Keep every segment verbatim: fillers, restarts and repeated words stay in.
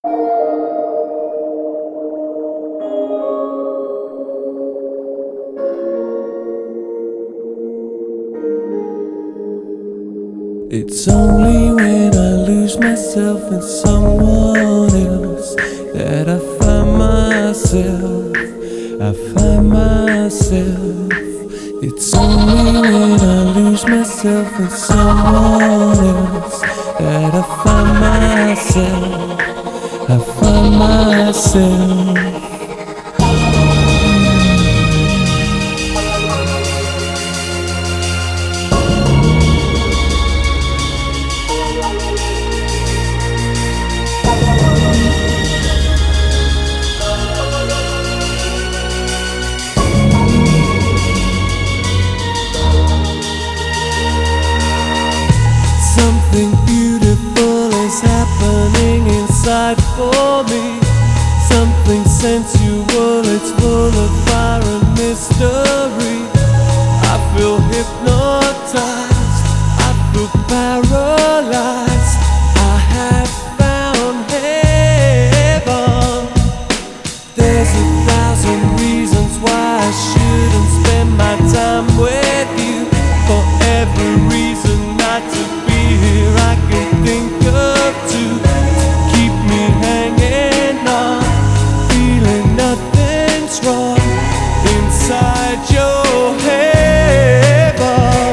It's only when I lose myself in someone else that I find myself, I find myself. It's only when I lose myself in someone else that I find myself, I find myself. Something beautiful is happening inside for me. Something sensual, it's full of fire and mystery. I feel hypnotized, I feel paralyzed. I have found heaven. There's a thousand reasons why I shouldn't spend my time with you. For every reason not to be here I can think of to keep me hanging on, feeling nothing's wrong inside your heaven.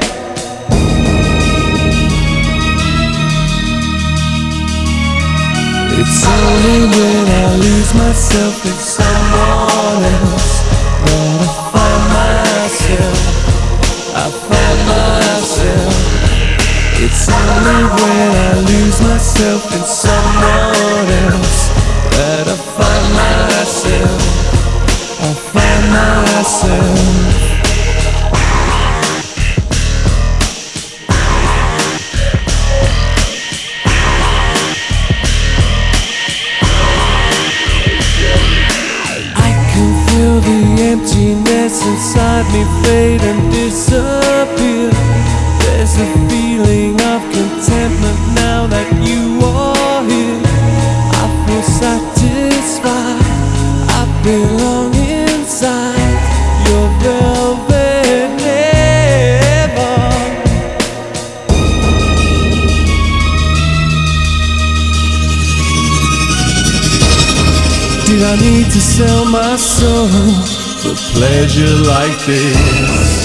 It's only when I lose myself in someone else that I find myself, I find myself. It's only when I lose myself in someone else that I find myself, I find myself. I can feel the emptiness inside me fade and disappear. There's a feeling of contentment now that you are here. I feel satisfied, I belong inside your velvet heaven. Did I need to sell my soul for pleasure like this?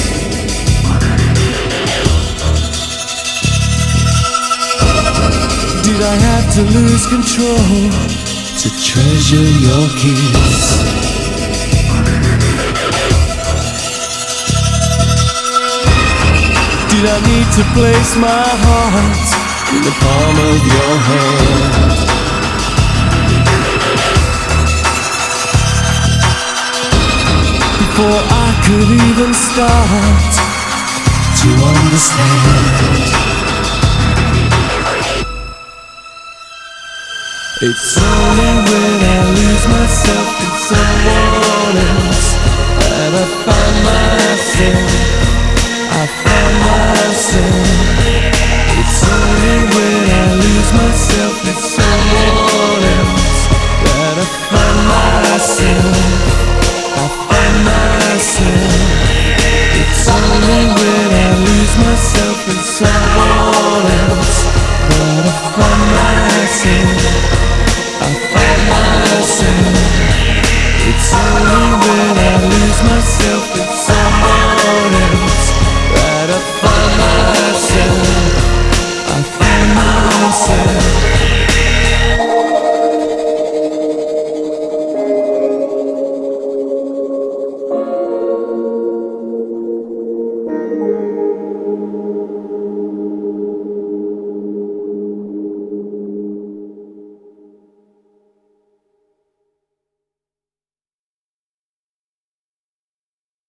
Did I have to lose control to treasure your kiss? Did I need to place my heart in the palm of your hand? Before I could even start to understand. It's only when I lose myself in someone else that I find my